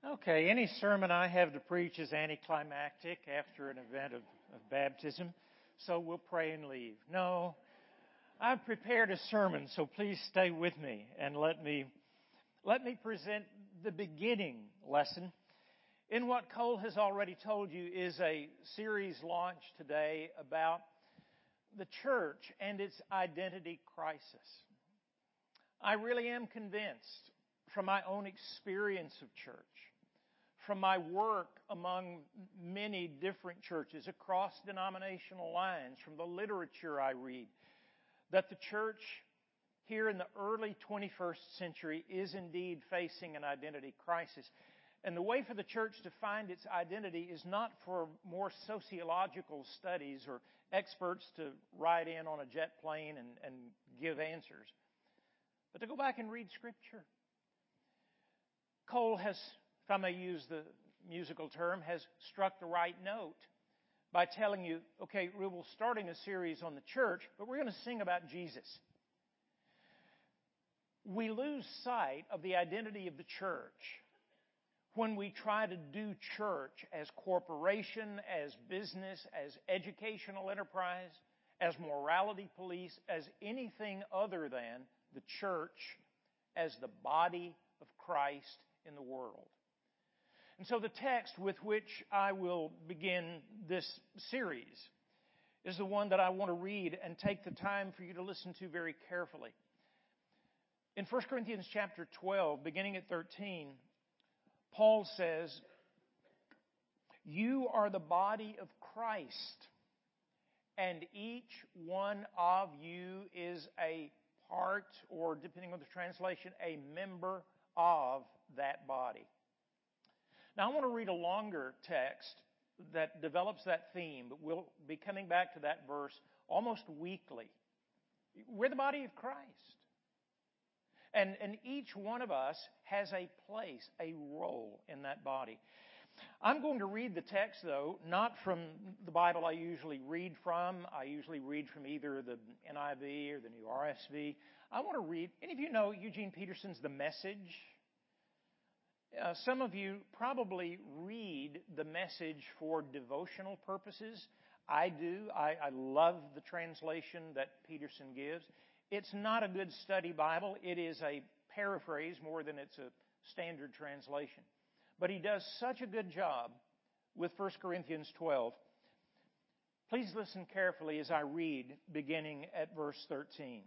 Okay, any sermon I have to preach is anticlimactic after an event of baptism, so we'll pray and leave. No, I've prepared a sermon, so please stay with me and let me present the beginning lesson in what Cole has already told you is a series launched today about the church and its identity crisis. I really am convinced from my own experience of church, from my work among many different churches across denominational lines, from the literature I read, that the church here in the early 21st century is indeed facing an identity crisis. And the way for the church to find its identity is not for more sociological studies or experts to ride in on a jet plane and give answers, but to go back and read Scripture. Cole has, if I may use the musical term, has struck the right note by telling you, okay, we're starting a series on the church, but we're going to sing about Jesus. We lose sight of the identity of the church when we try to do church as corporation, as business, as educational enterprise, as morality police, as anything other than the church as the body of Christ in the world. And so the text with which I will begin this series is the one that I want to read and take the time for you to listen to very carefully. In 1 Corinthians chapter 12, beginning at 13, Paul says, "You are the body of Christ, and each one of you is a part, or depending on the translation, a member of that body." Now I want to read a longer text that develops that theme, but we'll be coming back to that verse almost weekly. We're the body of Christ. And each one of us has a place, a role in that body. I'm going to read the text, though, not from the Bible I usually read from. I usually read from either the NIV or the New RSV. I want to read, any of you know Eugene Peterson's The Message? Some of you probably read The Message for devotional purposes. I do. I love the translation that Peterson gives. It's not a good study Bible. It is a paraphrase more than it's a standard translation. But he does such a good job with 1 Corinthians 12. Please listen carefully as I read, beginning at verse 13.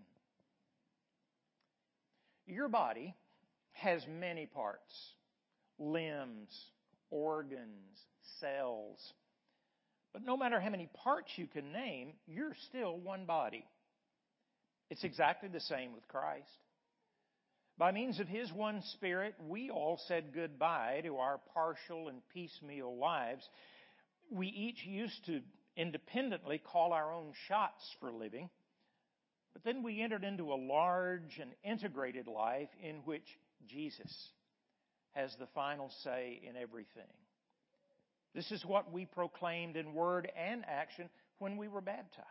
Your body has many parts, limbs, organs, cells. But no matter how many parts you can name, you're still one body. It's exactly the same with Christ. By means of His one Spirit, we all said goodbye to our partial and piecemeal lives. We each used to independently call our own shots for living. But then we entered into a large and integrated life in which Jesus has the final say in everything. This is what we proclaimed in word and action when we were baptized.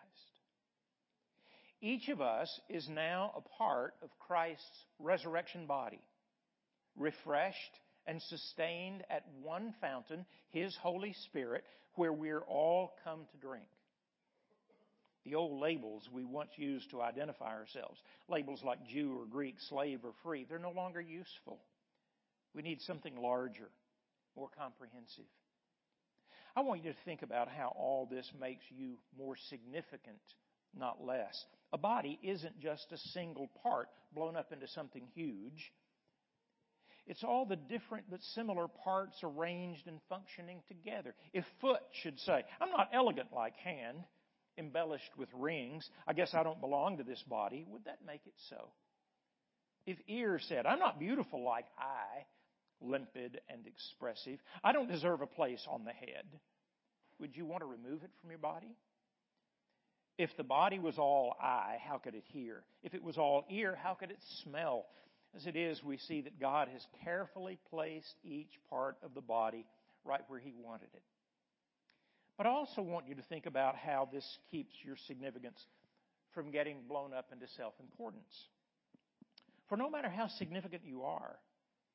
Each of us is now a part of Christ's resurrection body, refreshed and sustained at one fountain, His Holy Spirit, where we're all come to drink. The old labels we once used to identify ourselves, labels like Jew or Greek, slave or free, they're no longer useful. We need something larger, more comprehensive. I want you to think about how all this makes you more significant, not less. A body isn't just a single part blown up into something huge. It's all the different but similar parts arranged and functioning together. If foot should say, "I'm not elegant like hand, embellished with rings. I guess I don't belong to this body," would that make it so? If ear said, "I'm not beautiful like eye, limpid and expressive. I don't deserve a place on the head," would you want to remove it from your body? If the body was all eye, how could it hear? If it was all ear, how could it smell? As it is, we see that God has carefully placed each part of the body right where He wanted it. But I also want you to think about how this keeps your significance from getting blown up into self-importance. For no matter how significant you are,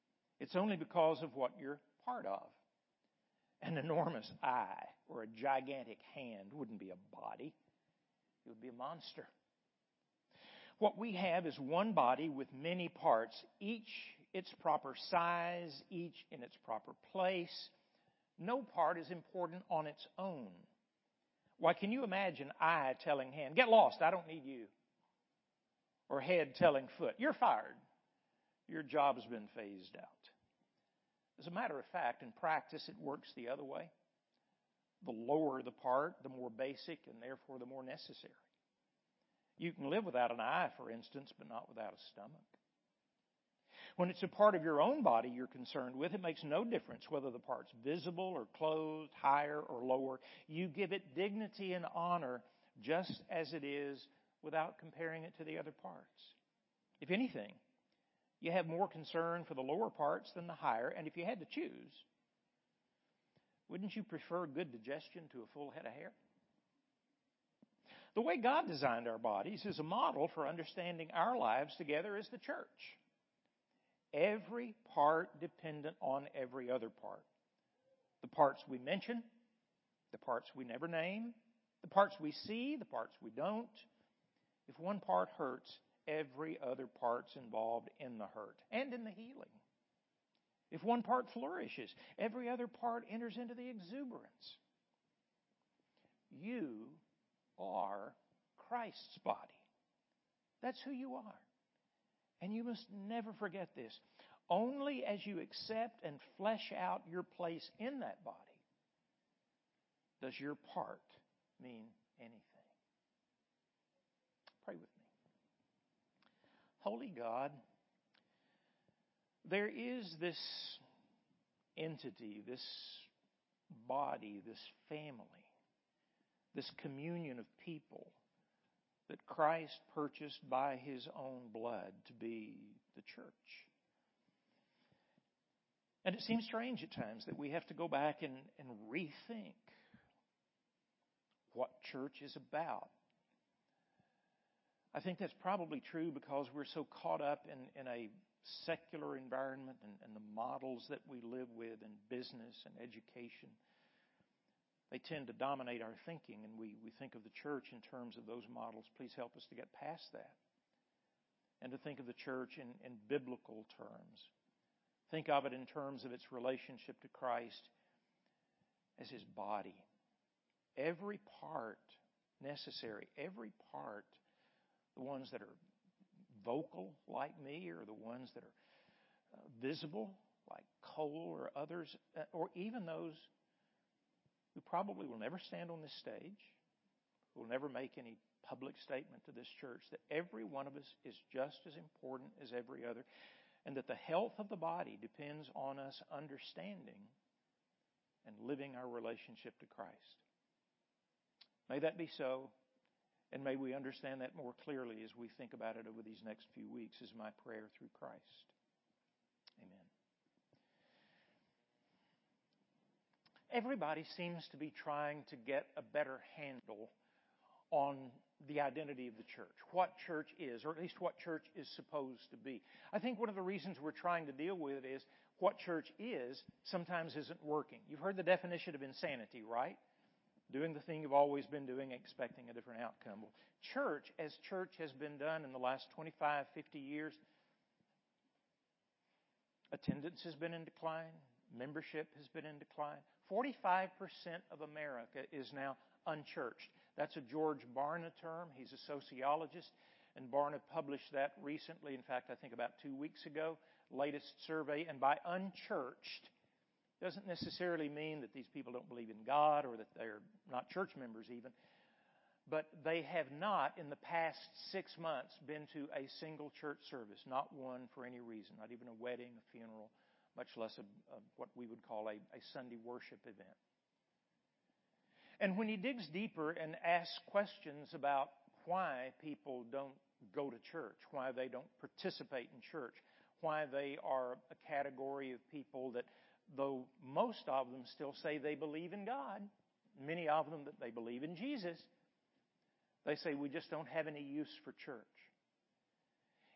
It's only because of what you're part of. An enormous eye or a gigantic hand wouldn't be a body. It would be a monster. What we have is one body with many parts, each its proper size, each in its proper place. No part is important on its own. Why, can you imagine eye telling hand, "Get lost, I don't need you." Or head telling foot, "You're fired. Your job's been phased out." As a matter of fact, in practice, it works the other way. The lower the part, the more basic and therefore the more necessary. You can live without an eye, for instance, but not without a stomach. When it's a part of your own body you're concerned with, it makes no difference whether the part's visible or clothed, higher or lower. You give it dignity and honor just as it is without comparing it to the other parts. If anything, you have more concern for the lower parts than the higher, and if you had to choose, wouldn't you prefer good digestion to a full head of hair? The way God designed our bodies is a model for understanding our lives together as the church. Every part dependent on every other part. The parts we mention, the parts we never name, the parts we see, the parts we don't. If one part hurts, every other part's involved in the hurt and in the healing. If one part flourishes, every other part enters into the exuberance. You are Christ's body. That's who you are. And you must never forget this. Only as you accept and flesh out your place in that body does your part mean anything. Pray with me. Holy God, there is this entity, this body, this family, this communion of people that Christ purchased by His own blood to be the church. And it seems strange at times that we have to go back and rethink what church is about. I think that's probably true because we're so caught up in a secular environment and the models that we live with in business and education. They tend to dominate our thinking, and we think of the church in terms of those models. Please help us to get past that and to think of the church in biblical terms. Think of it in terms of its relationship to Christ as His body. Every part necessary, every part, the ones that are vocal like me or the ones that are visible like Cole or others, or even those who probably will never stand on this stage, who will never make any public statement to this church, that every one of us is just as important as every other, and that the health of the body depends on us understanding and living our relationship to Christ. May that be so, and may we understand that more clearly as we think about it over these next few weeks, is my prayer through Christ. Amen. Everybody seems to be trying to get a better handle on the identity of the church, what church is, or at least what church is supposed to be. I think one of the reasons we're trying to deal with it is what church is sometimes isn't working. You've heard the definition of insanity, right? Doing the thing you've always been doing, expecting a different outcome. Well, church, as church has been done in the last 25, 50 years, attendance has been in decline. Membership has been in decline. 45% of America is now unchurched. That's a George Barna term. He's a sociologist, and Barna published that recently. In fact, I think about 2 weeks ago, latest survey. And by unchurched, doesn't necessarily mean that these people don't believe in God or that they're not church members even. But they have not, in the past 6 months, been to a single church service. Not one for any reason. Not even a wedding, a funeral, much less what we would call a Sunday worship event. And when he digs deeper and asks questions about why people don't go to church, why they don't participate in church, why they are a category of people that, though most of them still say they believe in God, many of them that they believe in Jesus, they say we just don't have any use for church.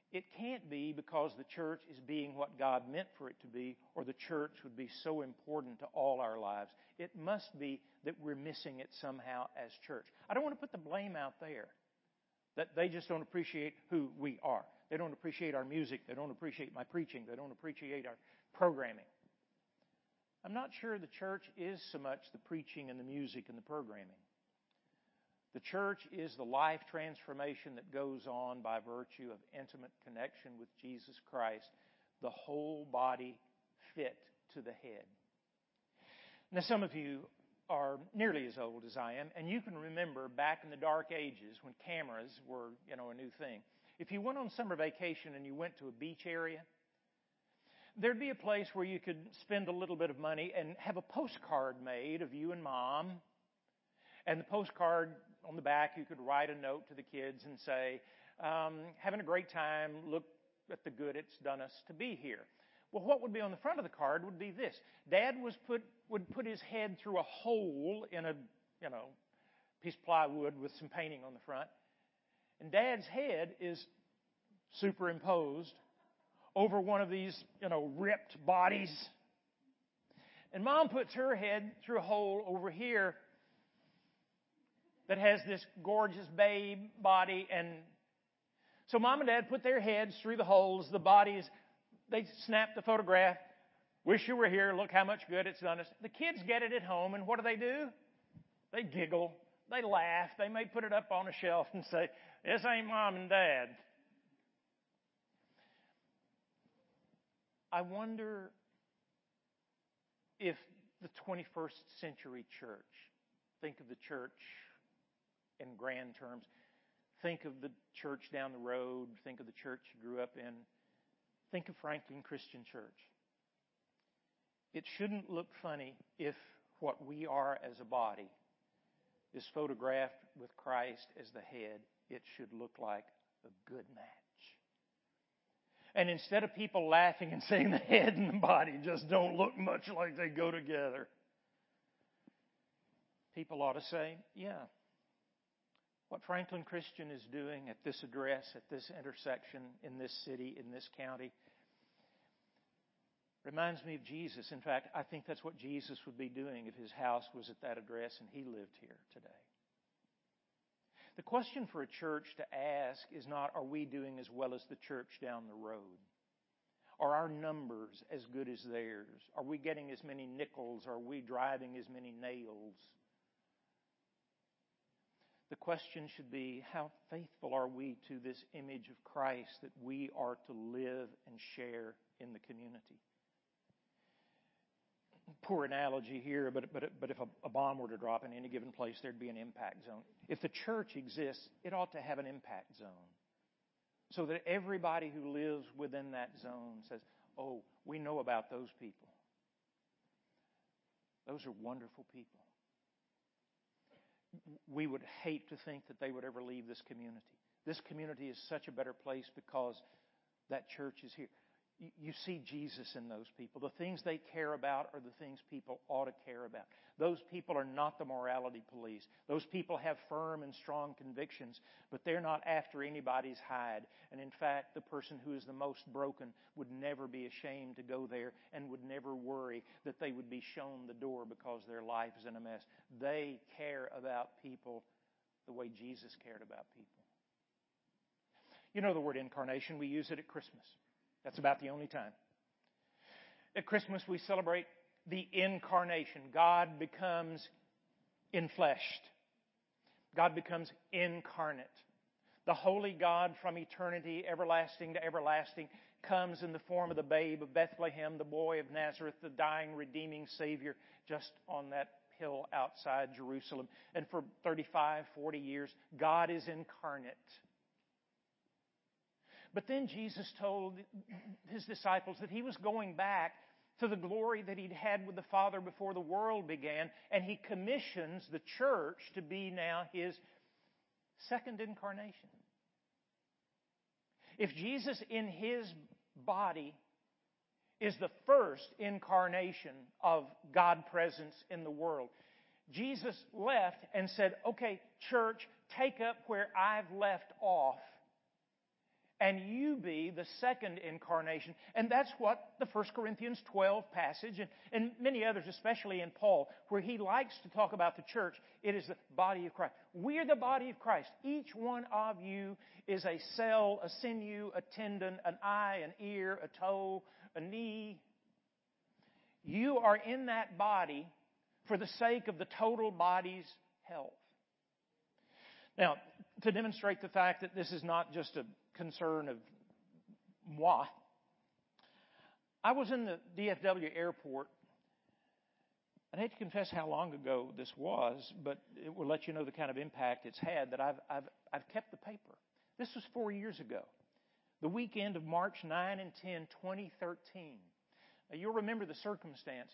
It can't be because the church is being what God meant for it to be, or the church would be so important to all our lives. It must be that we're missing it somehow as church. I don't want to put the blame out there that they just don't appreciate who we are. They don't appreciate our music. They don't appreciate my preaching. They don't appreciate our programming. I'm not sure the church is so much the preaching and the music and the programming. The church is the life transformation that goes on by virtue of intimate connection with Jesus Christ, the whole body fit to the head. Now, some of you are nearly as old as I am, and you can remember back in the dark ages when cameras were, a new thing. If you went on summer vacation and you went to a beach area, there'd be a place where you could spend a little bit of money and have a postcard made of you and Mom. And the postcard on the back, you could write a note to the kids and say, having a great time, look at the good it's done us to be here. Well, what would be on the front of the card would be this. Dad would put his head through a hole in a, piece of plywood with some painting on the front. And Dad's head is superimposed over one of these, ripped bodies. And Mom puts her head through a hole over here that has this gorgeous babe body. And so Mom and Dad put their heads through the holes, the bodies. They snap the photograph. Wish you were here. Look how much good it's done us. The kids get it at home, and what do? They giggle. They laugh. They may put it up on a shelf and say, "This ain't Mom and Dad." I wonder if the 21st century church, think of the church in grand terms, think of the church down the road, think of the church you grew up in, think of Franklin Christian Church. It shouldn't look funny if what we are as a body is photographed with Christ as the head. It should look like a good match. And instead of people laughing and saying the head and the body just don't look much like they go together, people ought to say, yeah, what Franklin Christian is doing at this address, at this intersection, in this city, in this county, reminds me of Jesus. In fact, I think that's what Jesus would be doing if his house was at that address and he lived here today. The question for a church to ask is not, are we doing as well as the church down the road? Are our numbers as good as theirs? Are we getting as many nickels? Are we driving as many nails? The question should be, how faithful are we to this image of Christ that we are to live and share in the community? Poor analogy here, but if a bomb were to drop in any given place, there'd be an impact zone. If the church exists, it ought to have an impact zone, so that everybody who lives within that zone says, oh, we know about those people. Those are wonderful people. We would hate to think that they would ever leave this community. This community is such a better place because that church is here. You see Jesus in those people. The things they care about are the things people ought to care about. Those people are not the morality police. Those people have firm and strong convictions, but they're not after anybody's hide. And in fact, the person who is the most broken would never be ashamed to go there and would never worry that they would be shown the door because their life is in a mess. They care about people the way Jesus cared about people. You know the word incarnation. We use it at Christmas. That's about the only time. At Christmas, we celebrate the incarnation. God becomes enfleshed. God becomes incarnate. The holy God from eternity, everlasting to everlasting, comes in the form of the babe of Bethlehem, the boy of Nazareth, the dying, redeeming Savior, just on that hill outside Jerusalem. And for 35, 40 years, God is incarnate. But then Jesus told his disciples that he was going back to the glory that he'd had with the Father before the world began, and he commissions the church to be now his second incarnation. If Jesus in his body is the first incarnation of God presence in the world, Jesus left and said, okay, church, take up where I've left off. and you be the second incarnation. And that's what the 1 Corinthians 12 passage, and many others, especially in Paul, where he likes to talk about the church, it is the body of Christ. We are the body of Christ. Each one of you is a cell, a sinew, a tendon, an eye, an ear, a toe, a knee. You are in that body for the sake of the total body's health. Now, to demonstrate the fact that this is not just a concern of moi, I was in the DFW airport. I hate to confess how long ago this was, but it will let you know the kind of impact it's had that I've kept the paper. This was 4 years ago, the weekend of March 9 and 10, 2013. Now, you'll remember the circumstance.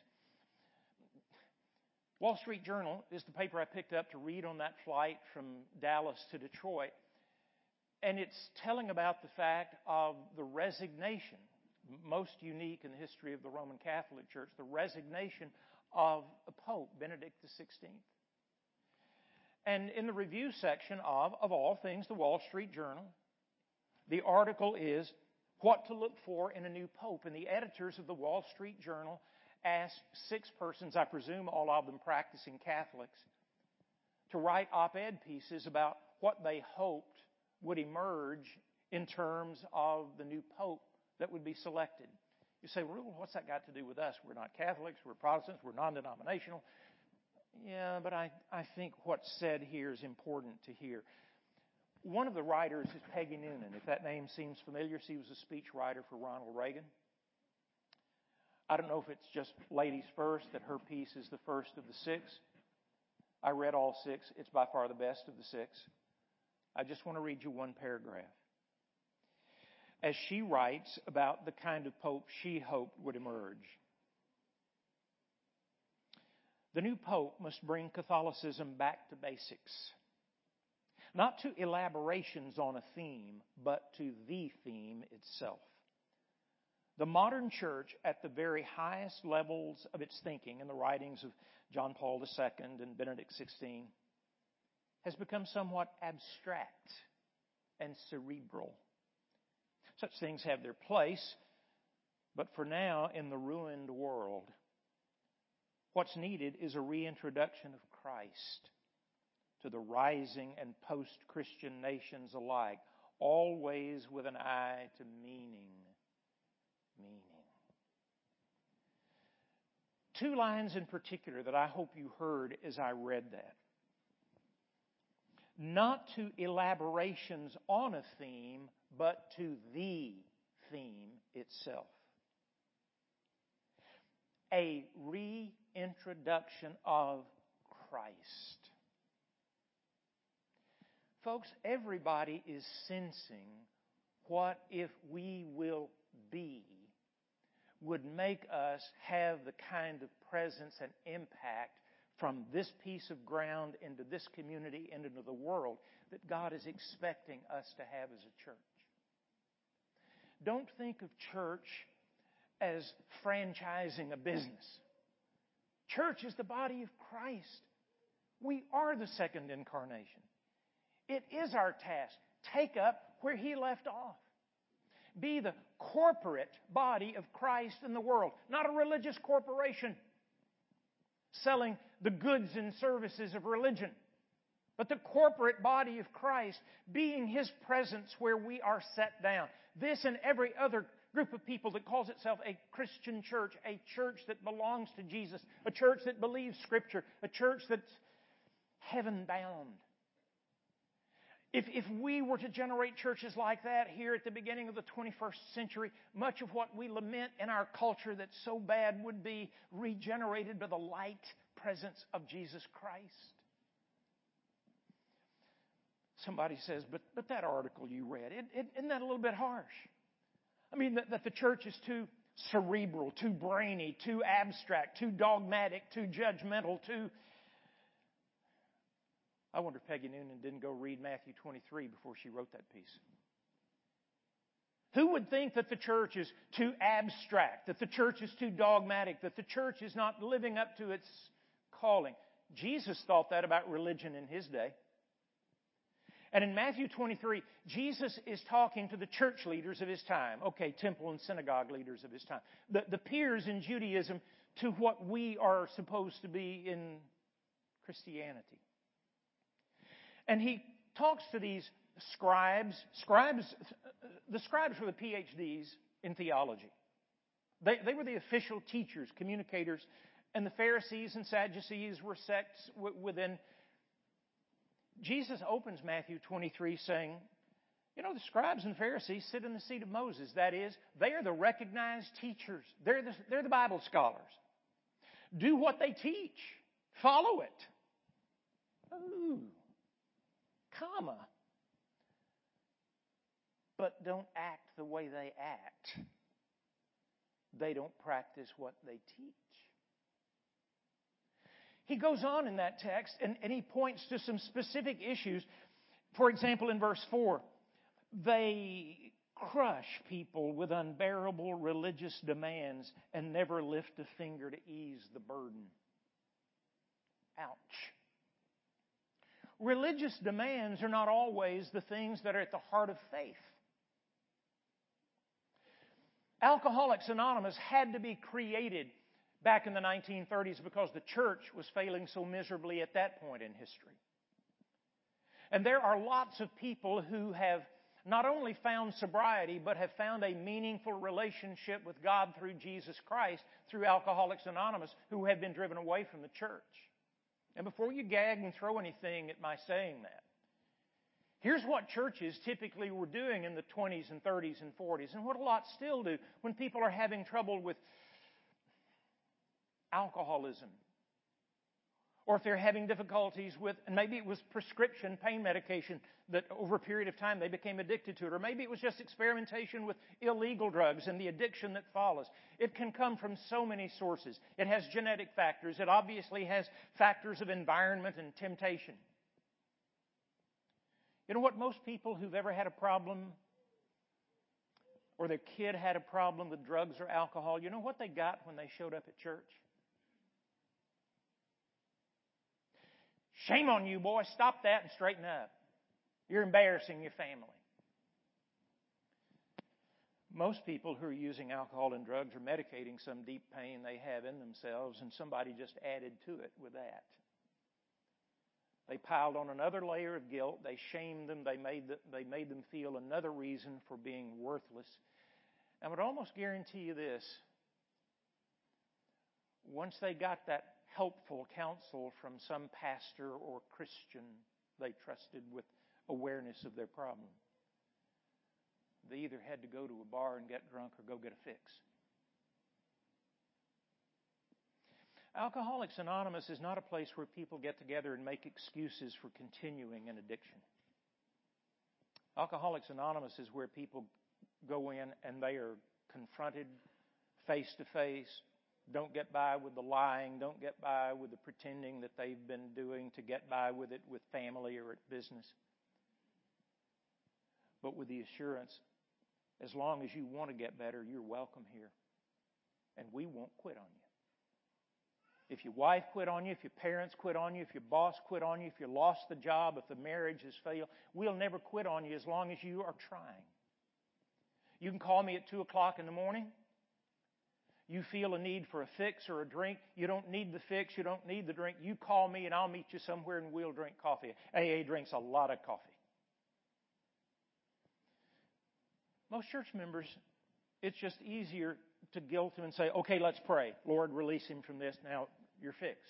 Wall Street Journal is the paper I picked up to read on that flight from Dallas to Detroit. And it's telling about the fact of the resignation, most unique in the history of the Roman Catholic Church, the resignation of Pope Benedict XVI. And in the review section of all things, the Wall Street Journal, the article is what to look for in a new pope. And the editors of the Wall Street Journal asked 6 persons, I presume all of them practicing Catholics, to write op-ed pieces about what they hoped would emerge in terms of the new pope that would be selected. You say, well, what's that got to do with us? We're not Catholics, we're Protestants, we're non-denominational. Yeah, but I think what's said here is important to hear. One of the writers is Peggy Noonan. If that name seems familiar, she was a speech writer for Ronald Reagan. I don't know if it's just ladies first, that her piece is the first of the 6. I read all 6. It's by far the best of the 6. I just want to read you one paragraph. As she writes about the kind of pope she hoped would emerge. The new pope must bring Catholicism back to basics. Not to elaborations on a theme, but to the theme itself. The modern church, at the very highest levels of its thinking, in the writings of John Paul II and Benedict XVI, has become somewhat abstract and cerebral. Such things have their place, but for now, in the ruined world, what's needed is a reintroduction of Christ to the rising and post-Christian nations alike, always with an eye to meaning. 2 lines in particular that I hope you heard as I read that. Not to elaborations on a theme, but to the theme itself. A reintroduction of Christ. Folks, everybody is sensing what if we will be would make us have the kind of presence and impact from this piece of ground into this community and into the world that God is expecting us to have as a church. Don't think of church as franchising a business. Church is the body of Christ. We are the second incarnation. It is our task. Take up where He left off. Be the corporate body of Christ in the world, not a religious corporation selling the goods and services of religion, but the corporate body of Christ being His presence where we are set down. This and every other group of people that calls itself a Christian church, a church that belongs to Jesus, a church that believes Scripture, a church that's heaven-bound. If we were to generate churches like that here at the beginning of the 21st century, much of what we lament in our culture that's so bad would be regenerated by the light presence of Jesus Christ. Somebody says, but that article you read, isn't that a little bit harsh? I mean, that the church is too cerebral, too brainy, too abstract, too dogmatic, too judgmental, too... I wonder if Peggy Noonan didn't go read Matthew 23 before she wrote that piece. Who would think that the church is too abstract, that the church is too dogmatic, that the church is not living up to its calling? Jesus thought that about religion in His day. And in Matthew 23, Jesus is talking to the church leaders of His time. Okay, temple and synagogue leaders of His time. The peers in Judaism to what we are supposed to be in Christianity. And He talks to these scribes. The scribes were the PhDs in theology. They were the official teachers, communicators. And the Pharisees and Sadducees were sects within. Jesus opens Matthew 23 saying, the scribes and Pharisees sit in the seat of Moses. That is, they are the recognized teachers. They're the Bible scholars. Do what they teach. Follow it. Ooh, comma. But don't act the way they act. They don't practice what they teach. He goes on in that text and he points to some specific issues. For example, in verse 4, they crush people with unbearable religious demands and never lift a finger to ease the burden. Ouch. Religious demands are not always the things that are at the heart of faith. Alcoholics Anonymous had to be created back in the 1930s because the church was failing so miserably at that point in history. And there are lots of people who have not only found sobriety, but have found a meaningful relationship with God through Jesus Christ, through Alcoholics Anonymous, who have been driven away from the church. And before you gag and throw anything at my saying that, here's what churches typically were doing in the 20s and 30s and 40s, and what a lot still do when people are having trouble with alcoholism. Or if they're having difficulties with, and maybe it was prescription pain medication that over a period of time they became addicted to it. Or maybe it was just experimentation with illegal drugs and the addiction that follows. It can come from so many sources. It has genetic factors. It obviously has factors of environment and temptation. You know what? Most people who've ever had a problem or their kid had a problem with drugs or alcohol, you know what they got when they showed up at church? Shame on you, boy. Stop that and straighten up. You're embarrassing your family. Most people who are using alcohol and drugs are medicating some deep pain they have in themselves, and somebody just added to it with that. They piled on another layer of guilt. They shamed them. They made them feel another reason for being worthless. I would almost guarantee you this. Once they got that helpful counsel from some pastor or Christian they trusted with awareness of their problem, they either had to go to a bar and get drunk or go get a fix. Alcoholics Anonymous is not a place where people get together and make excuses for continuing an addiction. Alcoholics Anonymous is where people go in and they are confronted face to face. Don't get by with the lying. Don't get by with the pretending that they've been doing to get by with it with family or at business. But with the assurance, as long as you want to get better, you're welcome here. And we won't quit on you. If your wife quit on you, if your parents quit on you, if your boss quit on you, if you lost the job, if the marriage has failed, we'll never quit on you as long as you are trying. You can call me at 2 o'clock in the morning. You feel a need for a fix or a drink. You don't need the fix. You don't need the drink. You call me and I'll meet you somewhere and we'll drink coffee. AA drinks a lot of coffee. Most church members, it's just easier to guilt them and say, okay, let's pray. Lord, release him from this. Now you're fixed.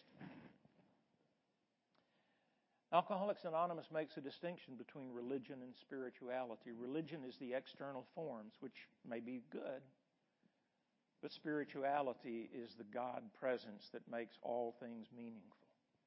Alcoholics Anonymous makes a distinction between religion and spirituality. Religion is the external forms, which may be good. But spirituality is the God presence that makes all things meaningful.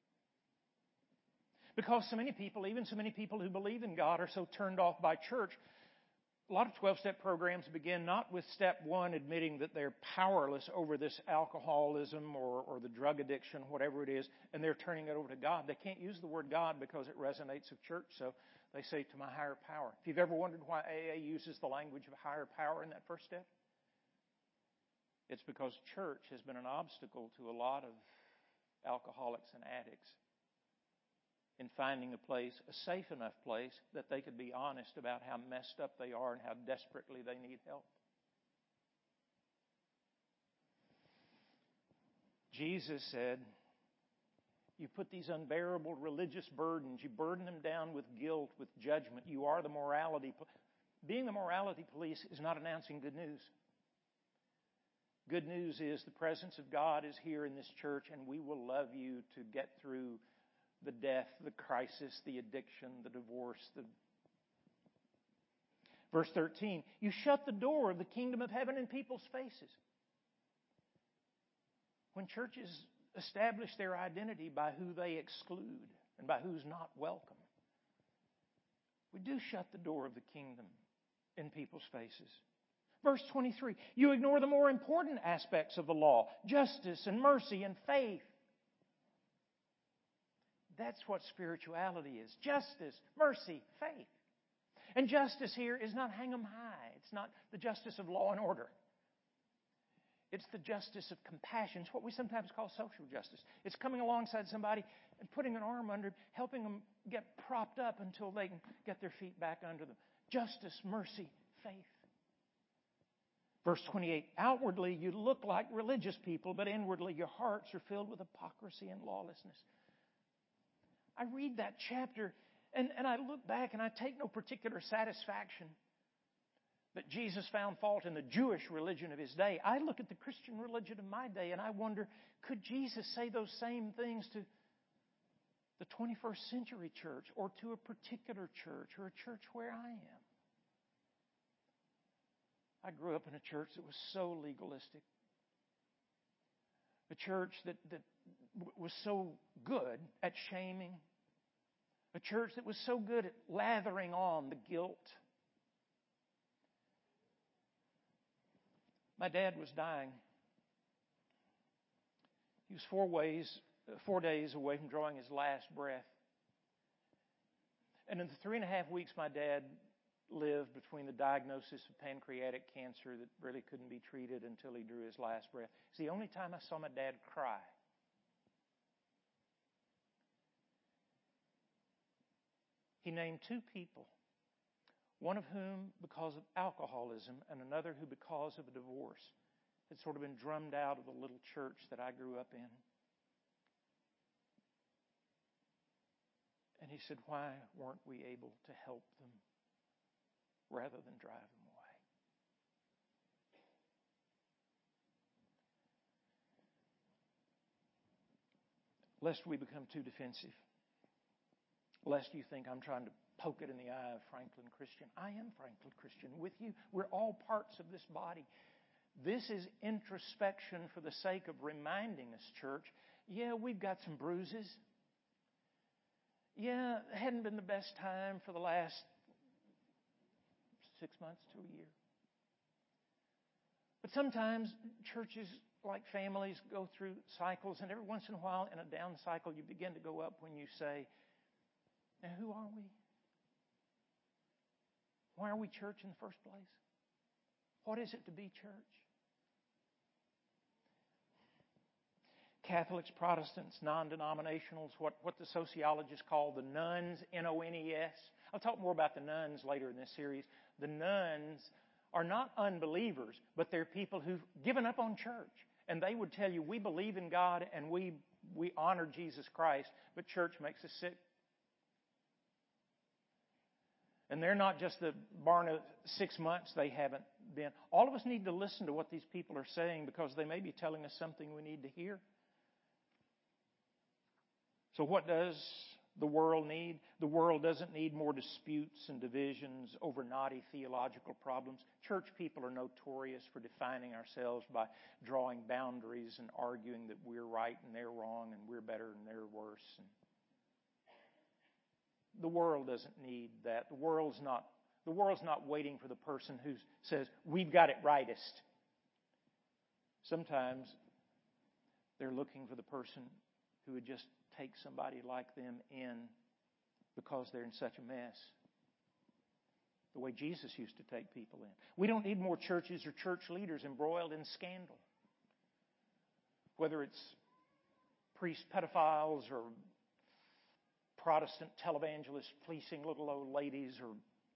Because so many people, even so many people who believe in God, are so turned off by church. A lot of 12-step programs begin not with step one, admitting that they're powerless over this alcoholism or the drug addiction, whatever it is, and they're turning it over to God. They can't use the word God because it resonates with church, so they say, to my higher power. If you've ever wondered why AA uses the language of higher power in that first step, it's because church has been an obstacle to a lot of alcoholics and addicts. in finding a place, a safe enough place, that they could be honest about how messed up they are and how desperately they need help. Jesus said, you put these unbearable religious burdens, you burden them down with guilt, with judgment. You are the morality. Being the morality police is not announcing good news. Good news is the presence of God is here in this church, and we will love you to get through the death, the crisis, the addiction, the divorce. Verse 13, you shut the door of the kingdom of heaven in people's faces. When churches establish their identity by who they exclude and by who's not welcome, we do shut the door of the kingdom in people's faces. Verse 23, you ignore the more important aspects of the law, justice and mercy and faith. That's what spirituality is. Justice, mercy, faith. And justice here is not hang 'em high. It's not the justice of law and order. It's the justice of compassion. It's what we sometimes call social justice. It's coming alongside somebody and putting an arm under, helping them get propped up until they can get their feet back under them. Justice, mercy, faith. Verse 28, outwardly you look like religious people, but inwardly your hearts are filled with hypocrisy and lawlessness. I read that chapter and I look back and I take no particular satisfaction that Jesus found fault in the Jewish religion of His day. I look at the Christian religion of my day and I wonder, could Jesus say those same things to the 21st century church or to a particular church or a church where I am? I grew up in a church that was so legalistic. A church that was so good at shaming. A church that was so good at lathering on the guilt. My dad was dying. He was 4 days away from drawing his last breath. And in the 3.5 weeks my dad lived between the diagnosis of pancreatic cancer that really couldn't be treated until he drew his last breath. It's the only time I saw my dad cry. He named 2 people, one of whom because of alcoholism and another who because of a divorce had sort of been drummed out of the little church that I grew up in. And he said, why weren't we able to help them rather than drive them away? Lest we become too defensive. Lest you think I'm trying to poke it in the eye of Franklin Christian. I am Franklin Christian with you. We're all parts of this body. This is introspection for the sake of reminding us, church, yeah, we've got some bruises. Yeah, it hadn't been the best time for the last 6 months to a year. But sometimes churches, like families, go through cycles, and every once in a while in a down cycle you begin to go up when you say, now who are we? Why are we church in the first place? What is it to be church? Catholics, Protestants, non-denominationals, what the sociologists call the nones, N-O-N-E-S. I'll talk more about the nones later in this series. The nones are not unbelievers, but they're people who've given up on church. And they would tell you, we believe in God and we honor Jesus Christ, but church makes us sick. And they're not just the Barna 6 months they haven't been. All of us need to listen to what these people are saying because they may be telling us something we need to hear. So what does the world need? The world doesn't need more disputes and divisions over knotty theological problems. Church people are notorious for defining ourselves by drawing boundaries and arguing that we're right and they're wrong and we're better and they're worse. The world doesn't need that. The world's not waiting for the person who says, we've got it rightest. Sometimes they're looking for the person who would just take somebody like them in because they're in such a mess. The way Jesus used to take people in. We don't need more churches or church leaders embroiled in scandal. Whether it's priest pedophiles or Protestant televangelists fleecing little old ladies, or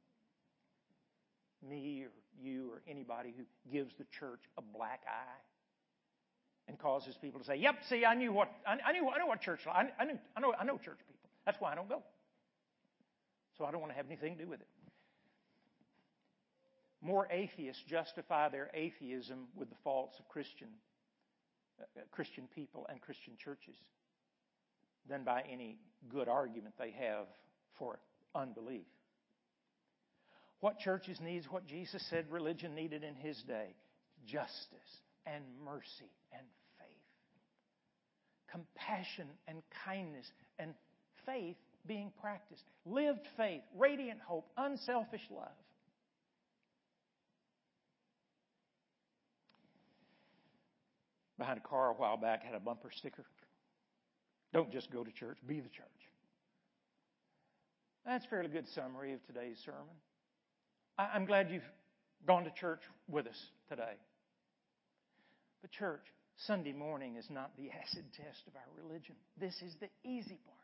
me or you or anybody who gives the church a black eye and causes people to say, "Yep, see, I know what church. I know church people. That's why I don't go. So I don't want to have anything to do with it." More atheists justify their atheism with the faults of Christian people and Christian churches than by any good argument they have for unbelief. What churches needs what Jesus said religion needed in His day: justice and mercy and faith. Compassion and kindness and faith being practiced. Lived faith, radiant hope, unselfish love. Behind a car a while back had a bumper sticker: "Don't just go to church, be the church." That's a fairly good summary of today's sermon. I'm glad you've gone to church with us today. But church, Sunday morning is not the acid test of our religion. This is the easy part.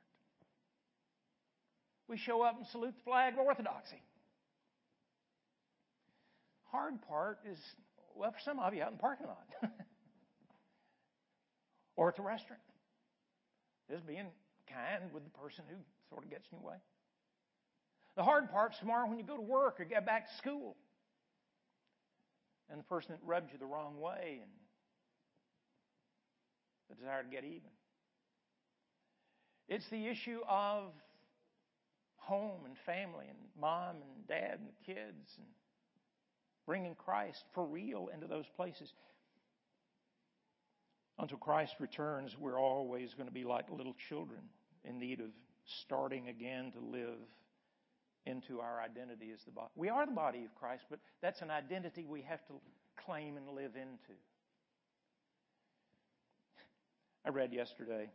We show up and salute the flag of orthodoxy. Hard part is, well, for some of you, out in the parking lot. Or at the restaurant. Just being kind with the person who sort of gets in your way. The hard part's tomorrow when you go to work or get back to school. And the person that rubbed you the wrong way and the desire to get even. It's the issue of home and family and mom and dad and the kids and bringing Christ for real into those places. Until Christ returns, we're always going to be like little children in need of starting again to live into our identity as the body. We are the body of Christ, but that's an identity we have to claim and live into. I read yesterday.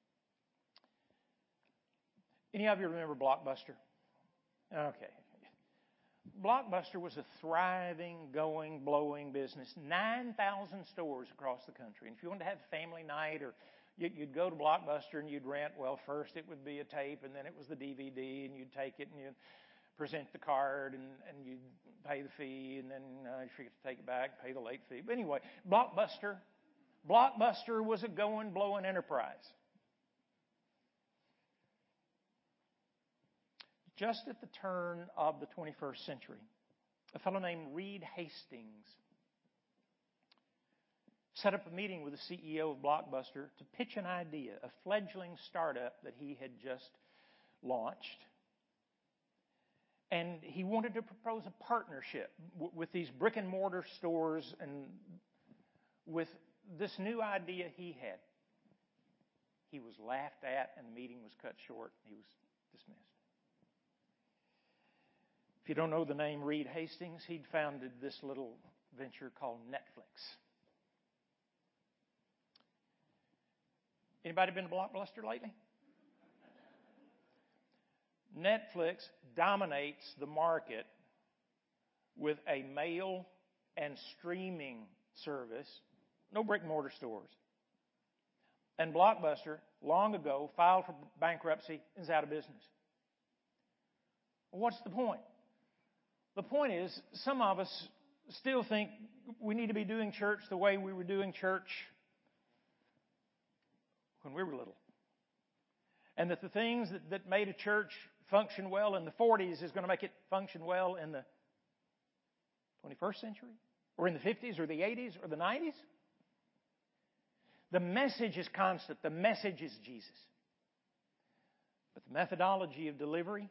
Any of you remember Blockbuster? Okay. Blockbuster was a thriving, going, blowing business. 9,000 stores across the country. And if you wanted to have a family night, or you'd go to Blockbuster and you'd rent, well, first it would be a tape, and then it was the DVD, and you'd take it and you'd present the card, and you'd pay the fee, and then if you forget to take it back, pay the late fee. But anyway, Blockbuster was a going, blowing enterprise. Just at the turn of the 21st century, a fellow named Reed Hastings set up a meeting with the CEO of Blockbuster to pitch an idea, a fledgling startup that he had just launched. And he wanted to propose a partnership with these brick and mortar stores and with this new idea he had. He was laughed at and the meeting was cut short. He was dismissed. If you don't know the name Reed Hastings, he'd founded this little venture called Netflix. Anybody been to Blockbuster lately? Netflix dominates the market with a mail and streaming service. No brick and mortar stores. And Blockbuster, long ago, filed for bankruptcy and is out of business. What's the point? The point is, some of us still think we need to be doing church the way we were doing church when we were little. And that the things that made a church function well in the 40s is going to make it function well in the 21st century? Or in the 50s or the 80s or the 90s? The message is constant. The message is Jesus. But the methodology of delivery,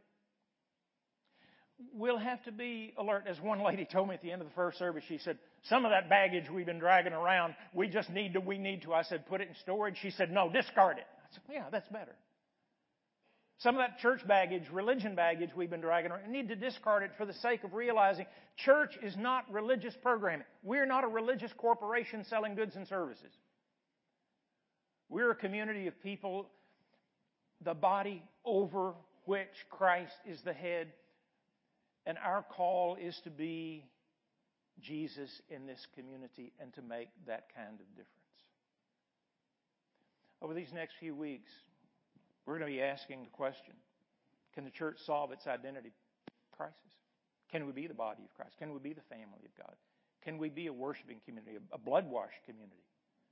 we'll have to be alert. As one lady told me at the end of the first service, she said, some of that baggage we've been dragging around, we need to. I said, put it in storage. She said, no, discard it. I said, yeah, that's better. Some of that church baggage, religion baggage we've been dragging around, we need to discard it for the sake of realizing church is not religious programming. We're not a religious corporation selling goods and services. We're a community of people, the body over which Christ is the head. And our call is to be Jesus in this community and to make that kind of difference. Over these next few weeks, We're going to be asking the question, can the church solve its identity crisis? Can we be the body of Christ? Can we be the family of God? Can we be a worshiping community, a blood-washed community?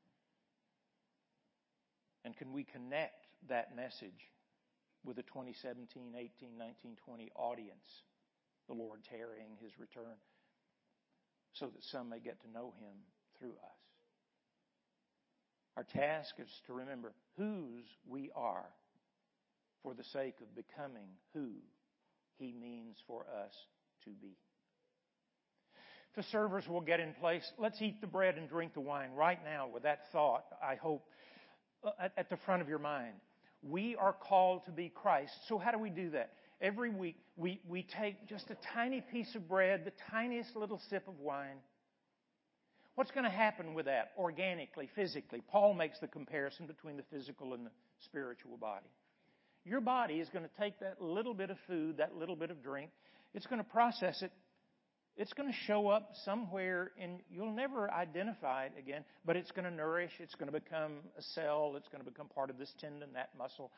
And can we connect that message with the 2017, 18, 19, 20 audience, the Lord tarrying His return, so that some may get to know Him through us? Our task is to remember whose we are for the sake of becoming who He means for us to be. The servers will get in place. Let's eat the bread and drink the wine right now with that thought, I hope, at the front of your mind. We are called to be Christ. So how do we do that? Every week we take just a tiny piece of bread, the tiniest little sip of wine. What's going to happen with that organically, physically? Paul makes the comparison between the physical and the spiritual body. Your body is going to take that little bit of food, that little bit of drink. It's going to process it. It's going to show up somewhere, and you'll never identify it again, but it's going to nourish. It's going to become a cell. It's going to become part of this tendon, that muscle.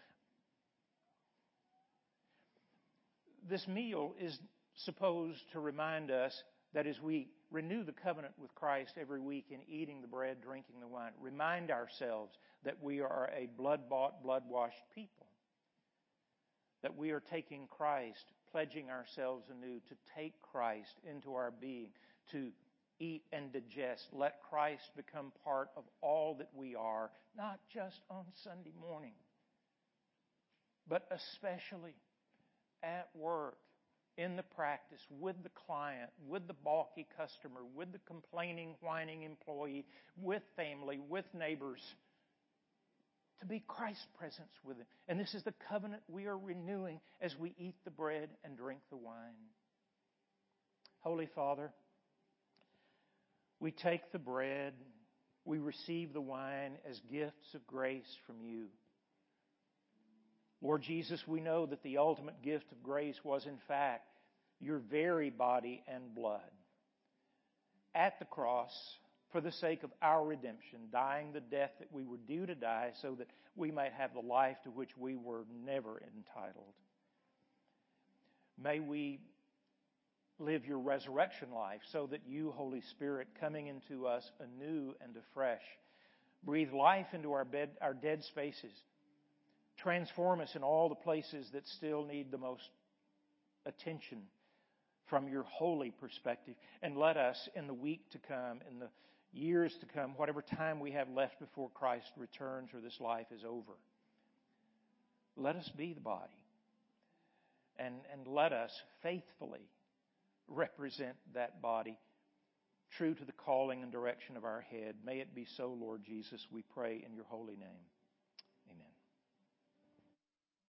This meal is supposed to remind us that as we renew the covenant with Christ every week in eating the bread, drinking the wine, remind ourselves that we are a blood-bought, blood-washed people. That we are taking Christ, pledging ourselves anew to take Christ into our being, to eat and digest. Let Christ become part of all that we are, not just on Sunday morning, but especially at work, in the practice, with the client, with the balky customer, with the complaining, whining employee, with family, with neighbors. To be Christ's presence with Him. And this is the covenant we are renewing as we eat the bread and drink the wine. Holy Father, we take the bread, we receive the wine as gifts of grace from You. Lord Jesus, we know that the ultimate gift of grace was in fact Your very body and blood at the cross, for the sake of our redemption, dying the death that we were due to die so that we might have the life to which we were never entitled. May we live Your resurrection life so that You, Holy Spirit, coming into us anew and afresh, breathe life into our dead spaces, transform us in all the places that still need the most attention from Your holy perspective, and let us in the week to come, in the years to come, whatever time we have left before Christ returns or this life is over, let us be the body. And let us faithfully represent that body, true to the calling and direction of our head. May it be so, Lord Jesus, we pray in Your holy name.